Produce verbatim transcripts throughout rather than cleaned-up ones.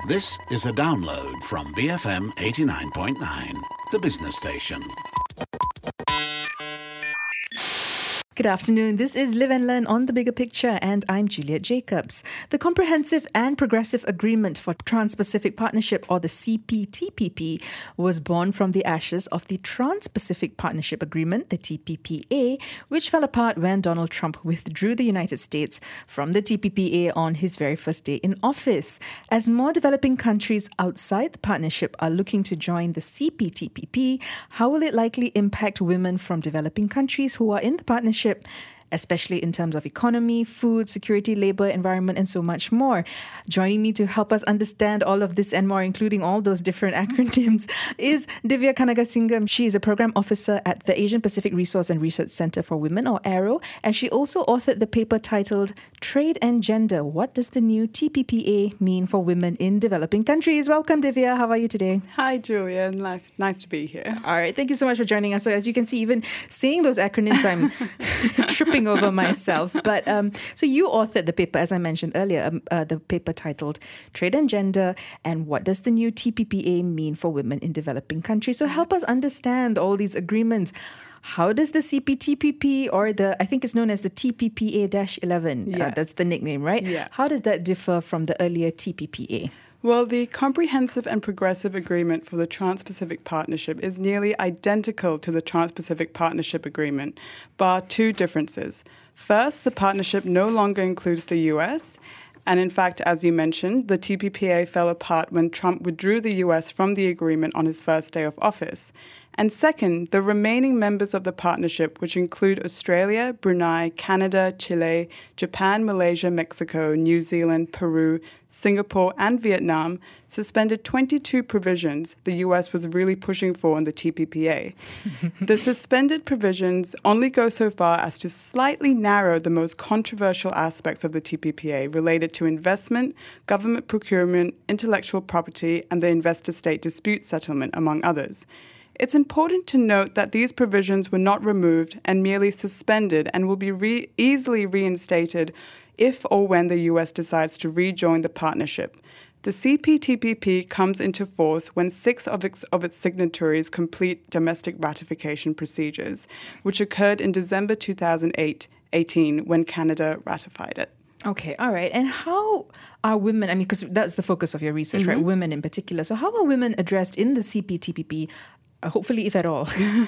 This is a download from B F M eighty-nine point nine, the business station. Good afternoon. This is Live and Learn on The Bigger Picture, and I'm Juliet Jacobs. The Comprehensive and Progressive Agreement for Trans-Pacific Partnership, or the C P T P P, was born from the ashes of the Trans-Pacific Partnership Agreement, the T P P A, which fell apart when Donald Trump withdrew the United States from the T P P A on his very first day in office. As more developing countries outside the partnership are looking to join the C P T P P, how will it likely impact women from developing countries who are in the partnership, especially in terms of economy, food, security, labor, environment, and so much more? Joining me to help us understand all of this and more, including all those different acronyms, is Divya Kanagasingam. She is a program officer at the Asian Pacific Resource and Research Centre for Women, or ARROW, and she also authored the paper titled Trade and Gender: What Does the New T P P A Mean for Women in Developing Countries? Welcome, Divya. How are you today? Hi, Julia. Nice, nice to be here. All right. Thank you so much for joining us. So as you can see, even saying those acronyms, I'm tripping over myself. But um, so you authored the paper, as I mentioned earlier, um, uh, the paper titled Trade and Gender, and What Does the New T P P A Mean for Women in Developing Countries? So help us understand all these agreements. How does the C P T P P, or the, I think it's known as the T P P A eleven, Yes. uh, that's the nickname, right? Yeah. How does that differ from the earlier T P P A? Well, the Comprehensive and Progressive Agreement for the Trans-Pacific Partnership is nearly identical to the Trans-Pacific Partnership Agreement, bar two differences. First, the partnership no longer includes the U S, and in fact, as you mentioned, the T P P A fell apart when Trump withdrew the U S from the agreement on his first day of office. And second, the remaining members of the partnership, which include Australia, Brunei, Canada, Chile, Japan, Malaysia, Mexico, New Zealand, Peru, Singapore, and Vietnam, suspended twenty-two provisions the U S was really pushing for in the T P P A. The suspended provisions only go so far as to slightly narrow the most controversial aspects of the T P P A related to investment, government procurement, intellectual property, and the investor-state dispute settlement, among others. It's important to note that these provisions were not removed and merely suspended and will be re- easily reinstated if or when the U S decides to rejoin the partnership. The C P T P P comes into force when six of its, of its signatories complete domestic ratification procedures, which occurred in December two thousand eighteen when Canada ratified it. Okay, all right. And how are women, I mean, because that's the focus of your research, mm-hmm. right? Women in particular. So how are women addressed in the C P T P P? Uh, hopefully, if at all.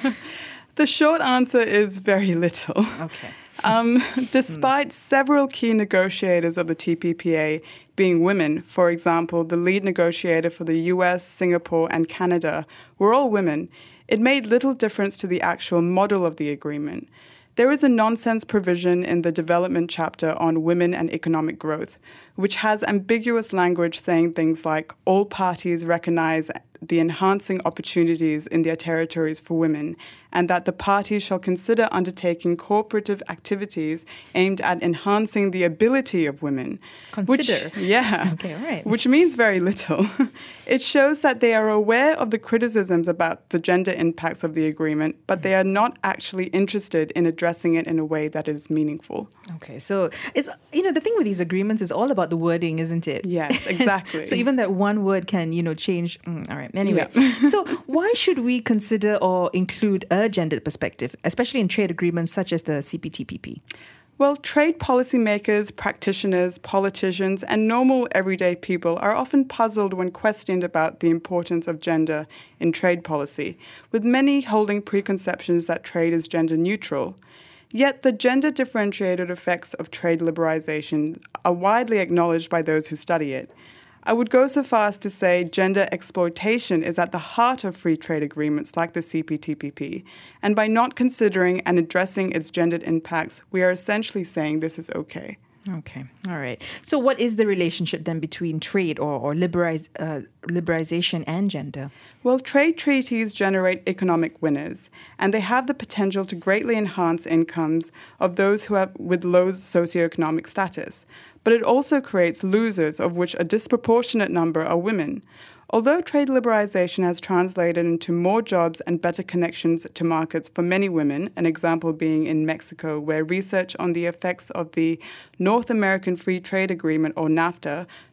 The short answer is very little. Okay. Um, despite mm. several key negotiators of the T P P A being women, for example, the lead negotiator for the U S, Singapore, and Canada were all women, it made little difference to the actual model of the agreement. There is a nonsense provision in the development chapter on women and economic growth, which has ambiguous language saying things like all parties recognize the enhancing opportunities in their territories for women, and that the parties shall consider undertaking cooperative activities aimed at enhancing the ability of women. Consider? Which, yeah. Okay, all right. Which means very little. It shows that they are aware of the criticisms about the gender impacts of the agreement, but they are not actually interested in addressing it in a way that is meaningful. Okay, so it's, you know, the thing with these agreements is all about the wording, isn't it? Yes, exactly. So even that one word can, you know, change. Mm, all right. Anyway, yeah. So why should we consider or include a gendered perspective, especially in trade agreements such as the C P T P P? Well, trade policymakers, practitioners, politicians, and normal everyday people are often puzzled when questioned about the importance of gender in trade policy, with many holding preconceptions that trade is gender neutral. Yet the gender differentiated effects of trade liberalization are widely acknowledged by those who study it. I would go so far as to say gender exploitation is at the heart of free trade agreements like the C P T P P, and by not considering and addressing its gendered impacts, we are essentially saying this is okay. Okay, all right. So what is the relationship then between trade or, or liberalize, uh, liberalization and gender? Well, trade treaties generate economic winners, and they have the potential to greatly enhance incomes of those who have with low socioeconomic status. But it also creates losers, of which a disproportionate number are women. Although trade liberalization has translated into more jobs and better connections to markets for many women, an example being in Mexico, where research on the effects of the North American Free Trade Agreement, or NAFTA,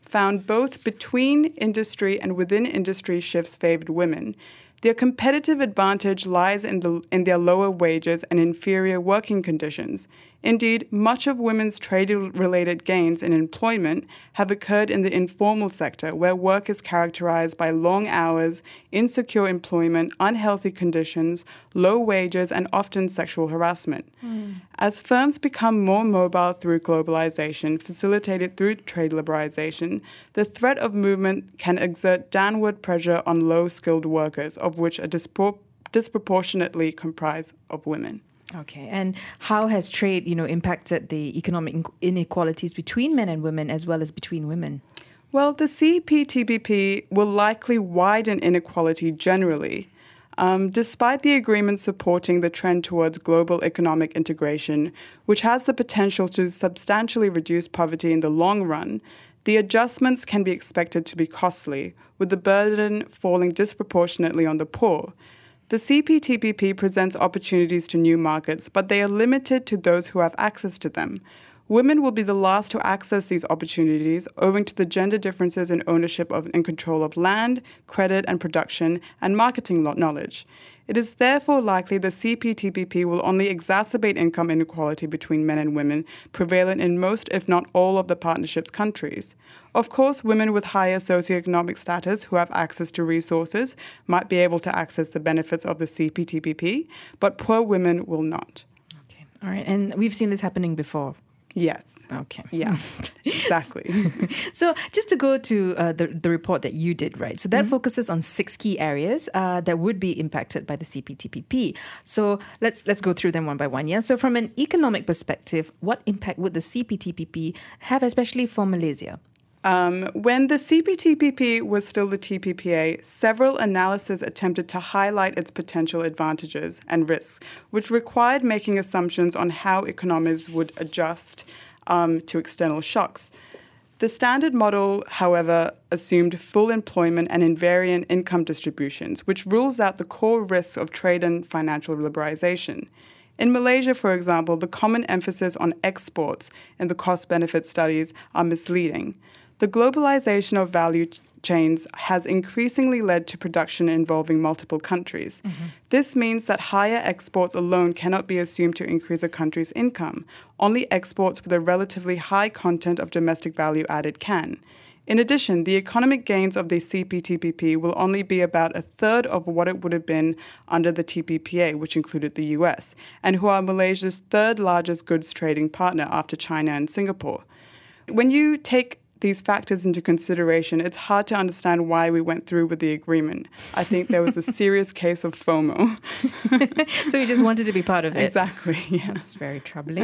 found both between industry and within industry shifts favored women. Their competitive advantage lies in, the, in their lower wages and inferior working conditions. Indeed, much of women's trade-related gains in employment have occurred in the informal sector, where work is characterized by long hours, insecure employment, unhealthy conditions, low wages, and often sexual harassment. Mm. As firms become more mobile through globalization, facilitated through trade liberalization, the threat of movement can exert downward pressure on low-skilled workers, of which a dispro- disproportionately comprise of women. Okay, and how has trade, you know, impacted the economic inequalities between men and women as well as between women? Well, the C P T P P will likely widen inequality generally. Um, despite the agreement supporting the trend towards global economic integration, which has the potential to substantially reduce poverty in the long run, the adjustments can be expected to be costly, with the burden falling disproportionately on the poor. The C P T P P presents opportunities to new markets, but they are limited to those who have access to them. Women will be the last to access these opportunities owing to the gender differences in ownership of and control of land, credit and production, and marketing knowledge. It is therefore likely the C P T P P will only exacerbate income inequality between men and women, prevalent in most, if not all, of the partnership's countries. Of course, women with higher socioeconomic status who have access to resources might be able to access the benefits of the C P T P P, but poor women will not. Okay, all right, and we've seen this happening before. Yes. Okay. Yeah, exactly. So just to go to uh, the, the report that you did, right? So that mm-hmm. focuses on six key areas uh, that would be impacted by the C P T P P. So let's let's go through them one by one. Yeah. So from an economic perspective, what impact would the C P T P P have, especially for Malaysia? Um, when the C P T P P was still the T P P A, several analyses attempted to highlight its potential advantages and risks, which required making assumptions on how economies would adjust um, to external shocks. The standard model, however, assumed full employment and invariant income distributions, which rules out the core risks of trade and financial liberalization. In Malaysia, for example, the common emphasis on exports in the cost-benefit studies are misleading. The globalization of value chains has increasingly led to production involving multiple countries. Mm-hmm. This means that higher exports alone cannot be assumed to increase a country's income. Only exports with a relatively high content of domestic value added can. In addition, the economic gains of the C P T P P will only be about a third of what it would have been under the T P P A, which included the U S, and who are Malaysia's third largest goods trading partner after China and Singapore. When you take these factors into consideration, it's hard to understand why we went through with the agreement. I think there was a serious case of FOMO. So you just wanted to be part of it. Exactly, yeah. That's very troubling.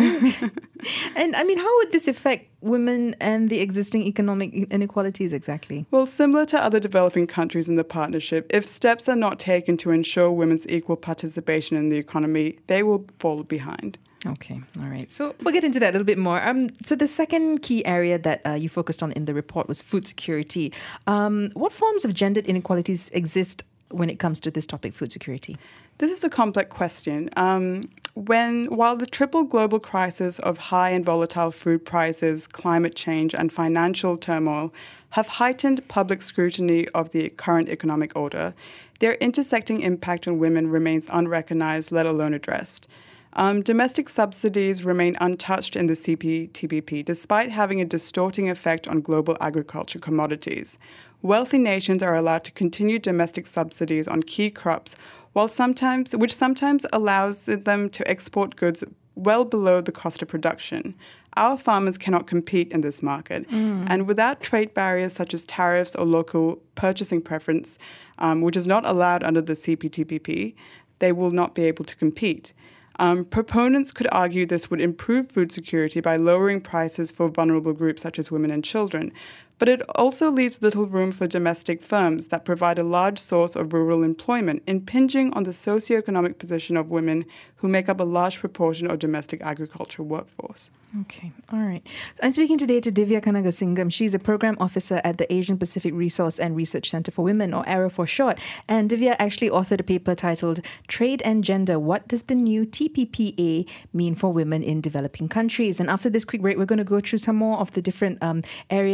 And I mean, how would this affect women and the existing economic inequalities exactly? Well, similar to other developing countries in the partnership, if steps are not taken to ensure women's equal participation in the economy, they will fall behind. Okay, all right. So we'll get into that a little bit more. Um, so the second key area that uh, you focused on in the report was food security. Um, what forms of gendered inequalities exist when it comes to this topic, food security? This is a complex question. Um, when, while the triple global crisis of high and volatile food prices, climate change, and financial turmoil have heightened public scrutiny of the current economic order, their intersecting impact on women remains unrecognized, let alone addressed. Um, domestic subsidies remain untouched in the C P T P P, despite having a distorting effect on global agriculture commodities. Wealthy nations are allowed to continue domestic subsidies on key crops, while sometimes, which sometimes allows them to export goods well below the cost of production. Our farmers cannot compete in this market, mm. and without trade barriers such as tariffs or local purchasing preference, um, which is not allowed under the C P T P P, they will not be able to compete. Um, proponents could argue this would improve food security by lowering prices for vulnerable groups such as women and children, but it also leaves little room for domestic firms that provide a large source of rural employment, impinging on the socioeconomic position of women who make up a large proportion of domestic agriculture workforce. Okay, all right. I'm speaking today to Divya Kanagasingam. She's a program officer at the Asian Pacific Resource and Research Center for Women, or ARROW for short. And Divya actually authored a paper titled Trade and Gender, What Does the New T P P A Mean for Women in Developing Countries? And after this quick break, we're going to go through some more of the different um, areas that her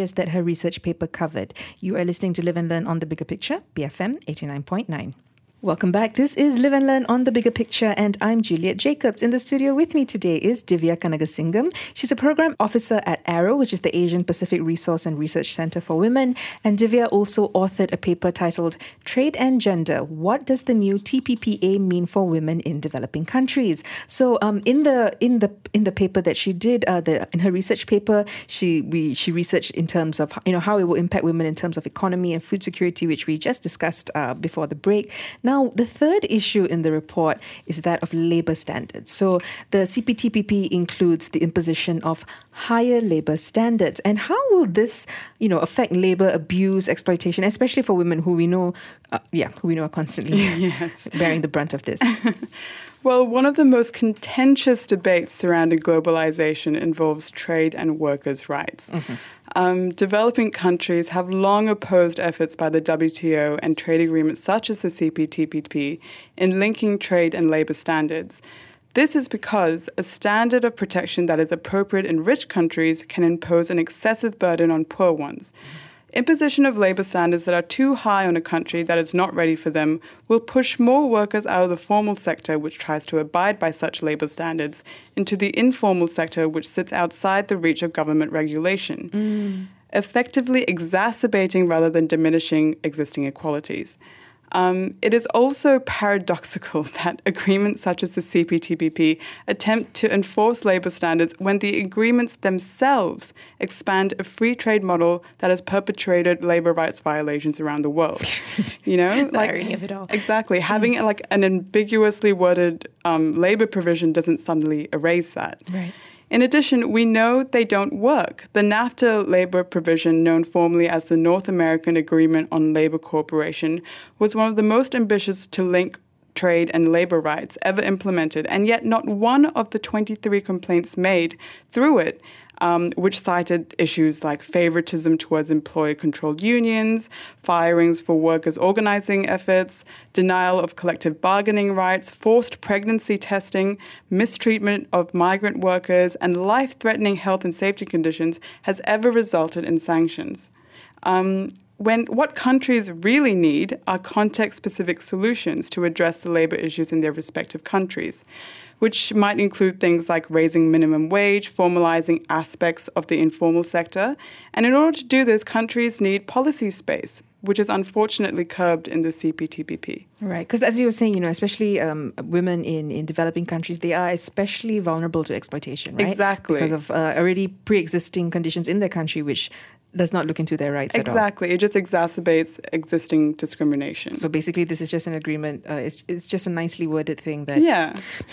research paper covered. You are listening to Live and Learn on The Bigger Picture, B F M eighty-nine point nine. Welcome back. This is Live and Learn on The Bigger Picture, and I'm Juliet Jacobs. In the studio with me today is Divya Kanagasingam. She's a program officer at ARROW, which is the Asian Pacific Resource and Research Centre for Women. And Divya also authored a paper titled Trade and Gender: What Does the New T P P A Mean for Women in Developing Countries? So, um, in the in the in the paper that she did, uh, the, in her research paper, she we she researched in terms of you know how it will impact women in terms of economy and food security, which we just discussed uh, before the break. Now, the third issue in the report is that of labour standards. So the C P T P P includes the imposition of higher labour standards. And how will this, you know, affect labour abuse, exploitation, especially for women who we know, uh, yeah, who we know are constantly yes. bearing the brunt of this? Well, one of the most contentious debates surrounding globalization involves trade and workers' rights. Mm-hmm. Um, developing countries have long opposed efforts by the W T O and trade agreements such as the C P T P P in linking trade and labor standards. This is because a standard of protection that is appropriate in rich countries can impose an excessive burden on poor ones. Imposition of labor standards that are too high on a country that is not ready for them will push more workers out of the formal sector, which tries to abide by such labor standards, into the informal sector, which sits outside the reach of government regulation, mm. effectively exacerbating rather than diminishing existing inequalities. Um, it is also paradoxical that agreements such as the C P T P P attempt to enforce labour standards when the agreements themselves expand a free trade model that has perpetrated labour rights violations around the world. You know, the like irony of it all. Exactly, having mm. like an ambiguously worded um, labour provision doesn't suddenly erase that. Right. In addition, we know they don't work. The NAFTA labor provision, known formally as the North American Agreement on Labor Cooperation, was one of the most ambitious to link trade and labor rights ever implemented, and yet not one of the twenty-three complaints made through it, um, which cited issues like favoritism towards employer-controlled unions, firings for workers' organizing efforts, denial of collective bargaining rights, forced pregnancy testing, mistreatment of migrant workers, and life-threatening health and safety conditions, has ever resulted in sanctions. Um, When what countries really need are context-specific solutions to address the labor issues in their respective countries, which might include things like raising minimum wage, formalizing aspects of the informal sector. And in order to do this, countries need policy space, which is unfortunately curbed in the C P T P P. Right, because as you were saying, you know, especially um, women in, in developing countries, they are especially vulnerable to exploitation, right? Exactly. Because of uh, already pre-existing conditions in their country, which does not look into their rights exactly. at all. Exactly. It just exacerbates existing discrimination. So basically, this is just an agreement. Uh, it's, it's just a nicely worded thing that yeah.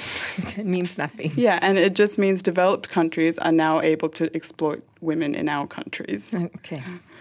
means nothing. Yeah, and it just means developed countries are now able to exploit women in our countries. Okay.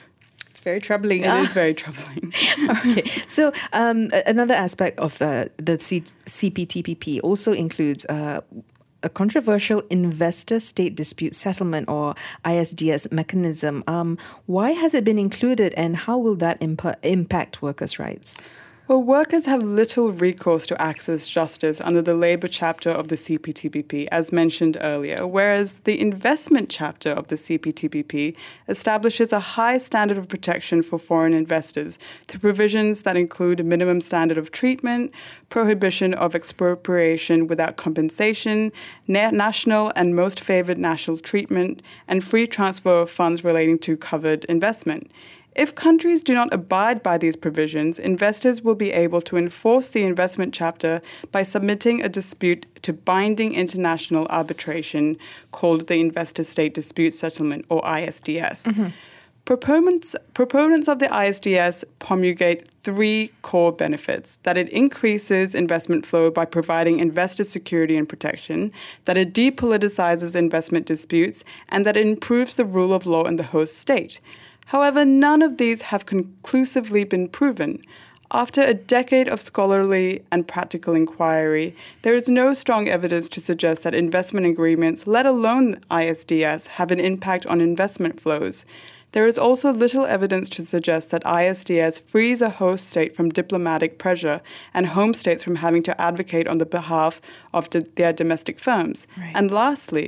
Very troubling. It ah. is very troubling. Okay. So um, another aspect of uh, the C P T P P also includes uh, a controversial investor-state dispute settlement, or I S D S mechanism. Um, why has it been included, and how will that imp- impact workers' rights? Well, workers have little recourse to access justice under the labour chapter of the C P T P P, as mentioned earlier, whereas the investment chapter of the C P T P P establishes a high standard of protection for foreign investors through provisions that include a minimum standard of treatment, prohibition of expropriation without compensation, na- national and most favoured national treatment, and free transfer of funds relating to covered investment. If countries do not abide by these provisions, investors will be able to enforce the investment chapter by submitting a dispute to binding international arbitration called the Investor-State Dispute Settlement, or I S D S. Mm-hmm. Proponents, proponents of the I S D S promulgate three core benefits: that it increases investment flow by providing investor security and protection, that it depoliticizes investment disputes, and that it improves the rule of law in the host state. However, none of these have conclusively been proven. After a decade of scholarly and practical inquiry, there is no strong evidence to suggest that investment agreements, let alone I S D S, have an impact on investment flows. There is also little evidence to suggest that I S D S frees a host state from diplomatic pressure and home states from having to advocate on the behalf of the, their domestic firms. Right. And lastly,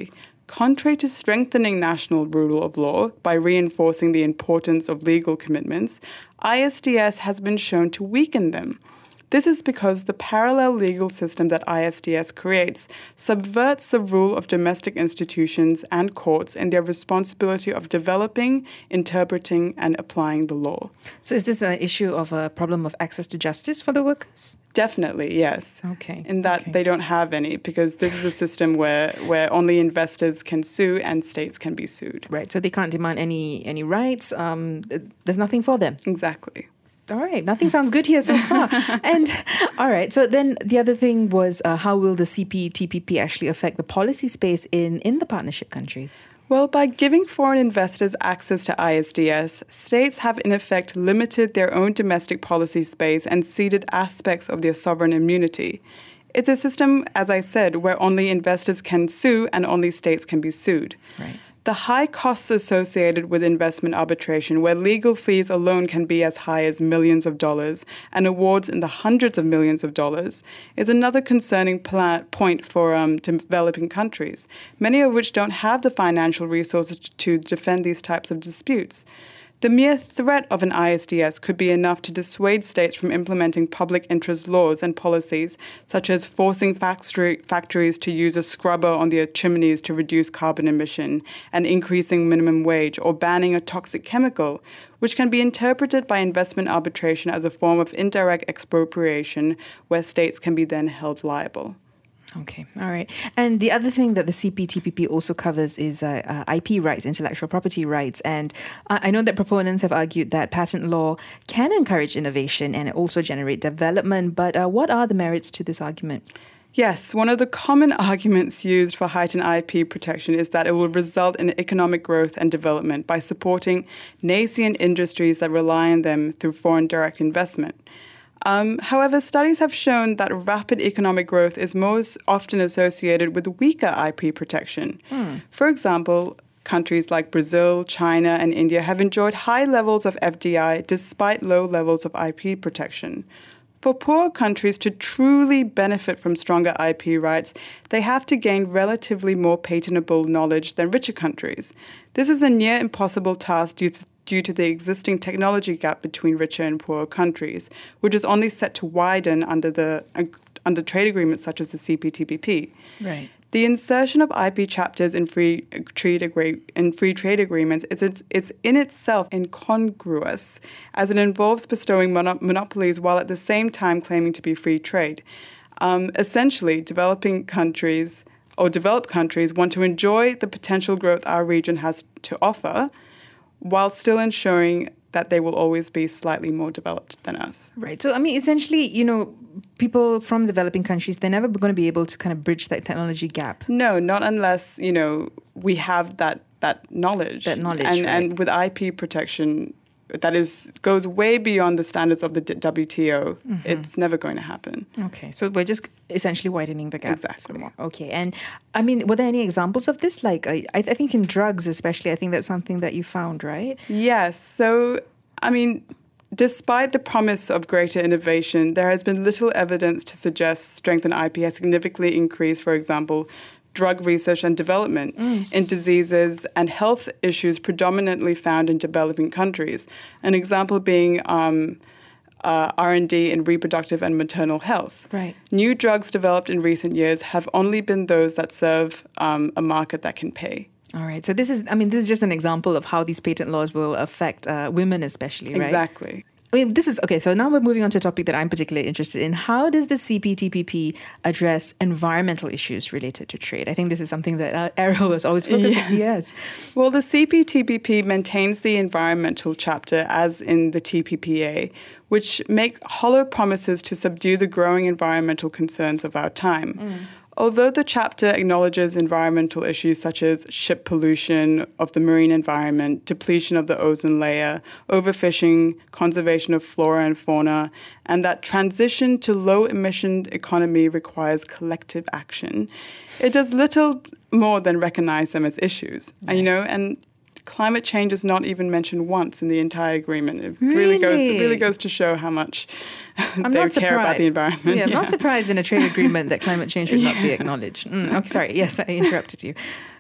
Contrary to strengthening national rule of law by reinforcing the importance of legal commitments, I S D S has been shown to weaken them. This is because the parallel legal system that I S D S creates subverts the rule of domestic institutions and courts in their responsibility of developing, interpreting, and applying the law. So is this an issue of a problem of access to justice for the workers? Definitely, yes. Okay. In that okay. they don't have any, because this is a system where, where only investors can sue and states can be sued. Right, so they can't demand any, any rights. Um, there's nothing for them. Exactly. All right, nothing sounds good here so far. And all right, so then the other thing was uh, how will the C P T P P actually affect the policy space in, in the partnership countries? Well, by giving foreign investors access to I S D S, states have in effect limited their own domestic policy space and ceded aspects of their sovereign immunity. It's a system, as I said, where only investors can sue and only states can be sued. Right. The high costs associated with investment arbitration, where legal fees alone can be as high as millions of dollars and awards in the hundreds of millions of dollars, is another concerning pla- point for um, developing countries, many of which don't have the financial resources to defend these types of disputes. The mere threat of an I S D S could be enough to dissuade states from implementing public interest laws and policies, such as forcing factory, factories to use a scrubber on their chimneys to reduce carbon emission, and increasing minimum wage, or banning a toxic chemical, which can be interpreted by investment arbitration as a form of indirect expropriation, where states can be then held liable. Okay, all right. And the other thing that the C P T P P also covers is uh, uh, I P rights, intellectual property rights. And uh, I know that proponents have argued that patent law can encourage innovation and also generate development. But uh, what are the merits to this argument? Yes, one of the common arguments used for heightened I P protection is that it will result in economic growth and development by supporting nascent industries that rely on them through foreign direct investment. Um, however, studies have shown that rapid economic growth is most often associated with weaker I P protection. Mm. For example, countries like Brazil, China, and India have enjoyed high levels of F D I despite low levels of I P protection. For poor countries to truly benefit from stronger I P rights, they have to gain relatively more patentable knowledge than richer countries. This is a near impossible task due to due to the existing technology gap between richer and poorer countries, which is only set to widen under the uh, under trade agreements such as the C P T P P. Right. The insertion of I P chapters in free trade agree- in free trade agreements is it's, it's in itself incongruous, as it involves bestowing mono- monopolies while at the same time claiming to be free trade. Um, essentially, developing countries or developed countries want to enjoy the potential growth our region has to offer, while still ensuring that they will always be slightly more developed than us. Right. So, I mean, essentially, you know, people from developing countries, they're never going to be able to kind of bridge that technology gap. No, not unless, you know, we have that that knowledge. That knowledge, and, right. And with I P protection, that is goes way beyond the standards of the W T O. Mm-hmm. It's never going to happen. Okay, so we're just essentially widening the gap. Exactly. Okay, and I mean, were there any examples of this? Like, I, I think in drugs especially, I think that's something that you found, right? Yes. So, I mean, despite the promise of greater innovation, there has been little evidence to suggest strengthened I P has significantly increased, for example, drug research and development mm. in diseases and health issues predominantly found in developing countries. An example being um, uh, R and D in reproductive and maternal health. Right. New drugs developed in recent years have only been those that serve um, a market that can pay. All right. So this is, I mean, this is just an example of how these patent laws will affect uh, women especially, right? Exactly. I mean, this is, okay, so now we're moving on to a topic that I'm particularly interested in. How does the C P T P P address environmental issues related to trade? I think this is something that uh, Arrow is always focusing on. Yes. yes. Well, the C P T P P maintains the environmental chapter as in the T P P A, which make hollow promises to subdue the growing environmental concerns of our time. Mm. Although the chapter acknowledges environmental issues such as ship pollution of the marine environment, depletion of the ozone layer, overfishing, conservation of flora and fauna, and that transition to low-emission economy requires collective action, it does little more than recognize them as issues. Yeah. And, you know, and climate change is not even mentioned once in the entire agreement. It really, really goes it really goes to show how much I'm they not care surprised. about the environment. Yeah, I'm yeah. not surprised in a trade agreement that climate change would not be acknowledged. Mm, okay, sorry. Yes, I interrupted you.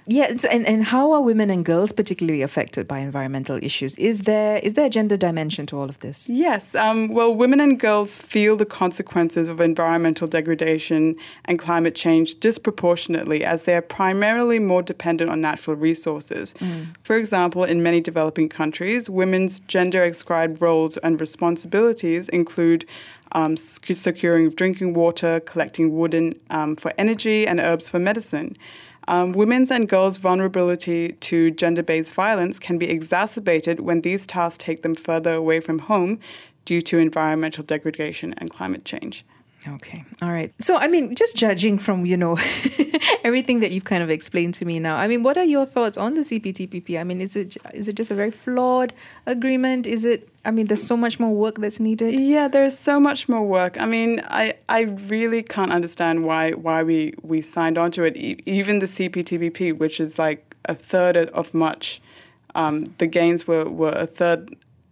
Yeah, it's, and, and how are women and girls particularly affected by environmental issues? Is there is there a gender dimension to all of this? Yes. Um, well, women and girls feel the consequences of environmental degradation and climate change disproportionately, as they are primarily more dependent on natural resources. Mm. For example, in many developing countries, women's gender-ascribed roles and responsibilities include um, securing drinking water, collecting wood and, um, for energy, and herbs for medicine. Um, women's and girls' vulnerability to gender-based violence can be exacerbated when these tasks take them further away from home due to environmental degradation and climate change. Okay. All right. So, I mean, just judging from, you know, everything that you've kind of explained to me now, I mean, what are your thoughts on the C P T P P? I mean, is it is it just a very flawed agreement? Is it, I mean, there's so much more work that's needed? Yeah, there's so much more work. I mean, I, I really can't understand why why we, we signed on to it. E- even the C P T P P, which is like a third of much, um, the gains were, were a third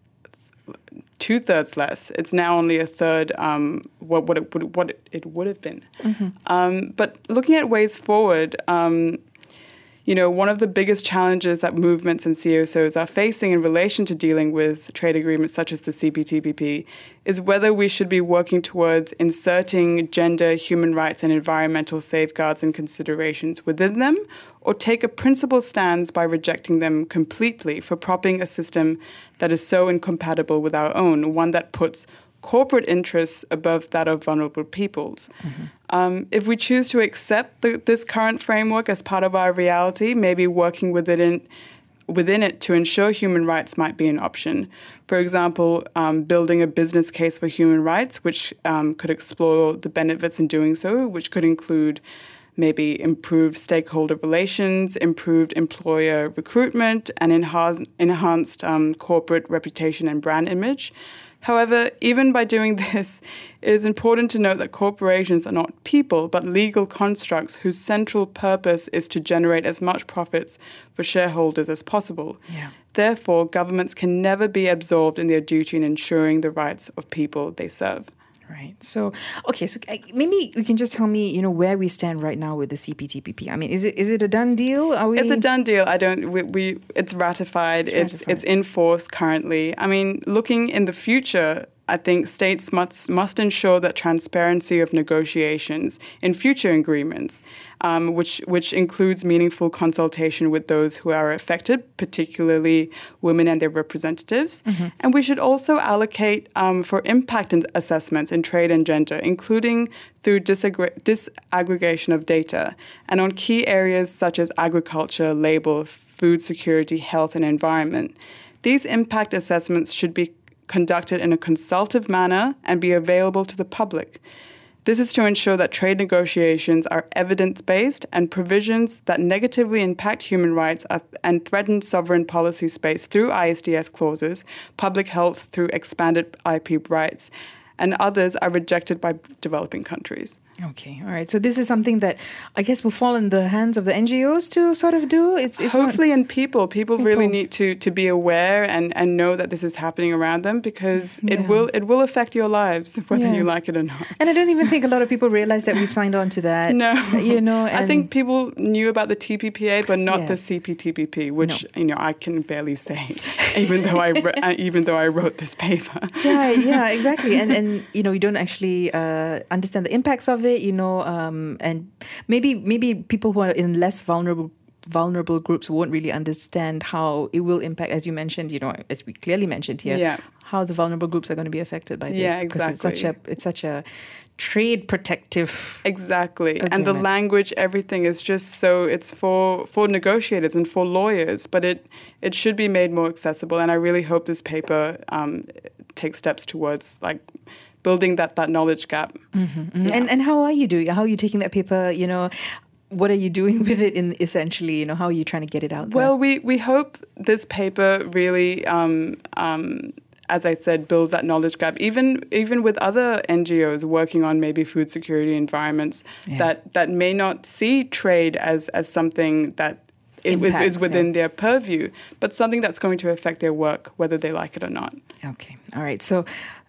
two-thirds less. It's now only a third um, what, what, it would, what it would have been. Mm-hmm. Um, but looking at ways forward, um, you know, one of the biggest challenges that movements and C S Os are facing in relation to dealing with trade agreements such as the C P T P P is whether we should be working towards inserting gender, human rights, and environmental safeguards and considerations within them, or take a principled stance by rejecting them completely for propping a system that is so incompatible with our own, one that puts corporate interests above that of vulnerable peoples. Mm-hmm. Um, if we choose to accept the, this current framework as part of our reality, maybe working within it, within it to ensure human rights might be an option. For example, um, building a business case for human rights, which um, could explore the benefits in doing so, which could include maybe improved stakeholder relations, improved employer recruitment, and enhanced, enhanced um, corporate reputation and brand image. However, even by doing this, it is important to note that corporations are not people, but legal constructs whose central purpose is to generate as much profits for shareholders as possible. Yeah. Therefore, governments can never be absolved in their duty in ensuring the rights of people they serve. Right. So, okay. So maybe you can just tell me, you know, where we stand right now with the C P T P P. I mean, is it is it a done deal? Are we? It's a done deal. I don't. We. we it's ratified. It's ratified. It's, it's in force currently. I mean, looking in the future, I think states must must ensure that transparency of negotiations in future agreements, um, which which includes meaningful consultation with those who are affected, particularly women and their representatives. Mm-hmm. And we should also allocate um, for impact assessments in trade and gender, including through disaggr- disaggregation of data, and on key areas such as agriculture, labor, food security, health, and environment. These impact assessments should be conducted in a consultative manner and be available to the public. This is to ensure that trade negotiations are evidence-based and provisions that negatively impact human rights are, and threaten sovereign policy space through I S D S clauses, public health through expanded I P rights, and others are rejected by developing countries. Okay, all right. So this is something that I guess will fall in the hands of the N G Os to sort of do? It's, it's Hopefully in people. People. People really need to, to be aware and, and know that this is happening around them, because yeah. it will it will affect your lives, whether yeah. you like it or not. And I don't even think a lot of people realize that we've signed on to that. No. You know, I think people knew about the T P P A, but not yeah. the C P T P P, which no. you know I can barely say, even though I re- even though I wrote this paper. Yeah, yeah, exactly. And and you know, you don't actually uh, understand the impacts of it. You know. Um, Um, and maybe maybe people who are in less vulnerable vulnerable groups won't really understand how it will impact, as you mentioned, you know, as we clearly mentioned here, yeah. how the vulnerable groups are going to be affected by this. Yeah, exactly. It's such a it's such a trade protective exactly agreement. And the language, everything is just so it's for for negotiators and for lawyers, but it it should be made more accessible. And I really hope this paper um, takes steps towards like building that that knowledge gap. Mm-hmm, mm-hmm. Yeah. And and how are you doing? How are you taking that paper? You know, what are you doing with it? In essentially, you know, how are you trying to get it out there? Well, we we hope this paper really, um, um, as I said, builds that knowledge gap. Even even with other N G Os working on maybe food security environments yeah. that that may not see trade as as something that Impacts, is, is within yeah. their purview, but something that's going to affect their work, whether they like it or not. Okay, all right. So.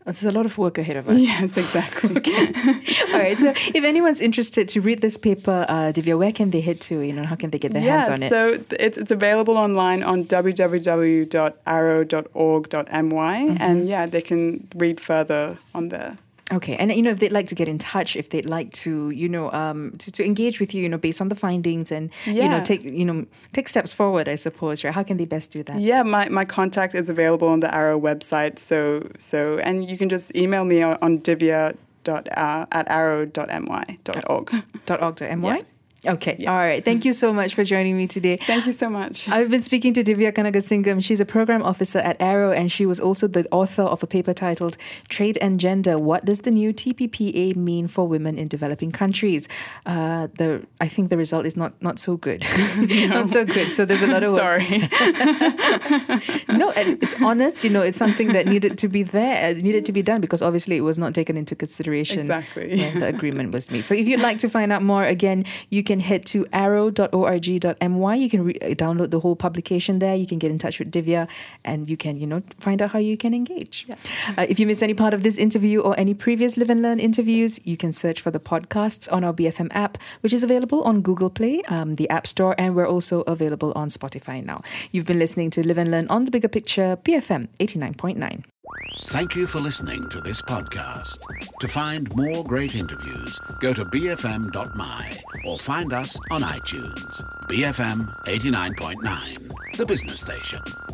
There's a lot of work ahead of us. Yes, exactly. Okay. All right. So if anyone's interested to read this paper, uh, Divya, where can they head to? You know, how can they get their yeah, hands on it? so it's, it's available online on w w w dot arrow dot org dot m y. Mm-hmm. And yeah, they can read further on there. Okay. And, you know, if they'd like to get in touch, if they'd like to, you know, um, to, to engage with you, you know, based on the findings and, yeah. you know, take, you know, take steps forward, I suppose, right? How can they best do that? Yeah, my, my contact is available on the Arrow website. So, so and you can just email me on, on divya dot uh, at arrow dot m y dot org. Dot org dot m y? Yeah. Okay. Yes. All right. Thank you so much for joining me today. Thank you so much. I've been speaking to Divya Kanagasingam. She's a program officer at Arrow, and she was also the author of a paper titled Trade and Gender: What Does the New T P P A Mean for Women in Developing Countries? Uh, the I think the result is not, not so good. No. Not so good. So there's a lot of work. Sorry. No, it's honest. You know, it's something that needed to be there, needed to be done, because obviously it was not taken into consideration exactly. when the agreement was made. So if you'd like to find out more, again, you can head to arrow dot org dot m y. You can re- download the whole publication there. You can get in touch with Divya, and you can, you know, find out how you can engage. Yeah. Uh, if you missed any part of this interview or any previous Live and Learn interviews, you can search for the podcasts on our B F M app, which is available on Google Play, um, the App Store, and we're also available on Spotify now. You've been listening to Live and Learn on the Bigger Picture, B F M eighty-nine point nine. Thank you for listening to this podcast. To find more great interviews, go to b f m dot m y or find us on iTunes. B F M eighty-nine point nine, the business station.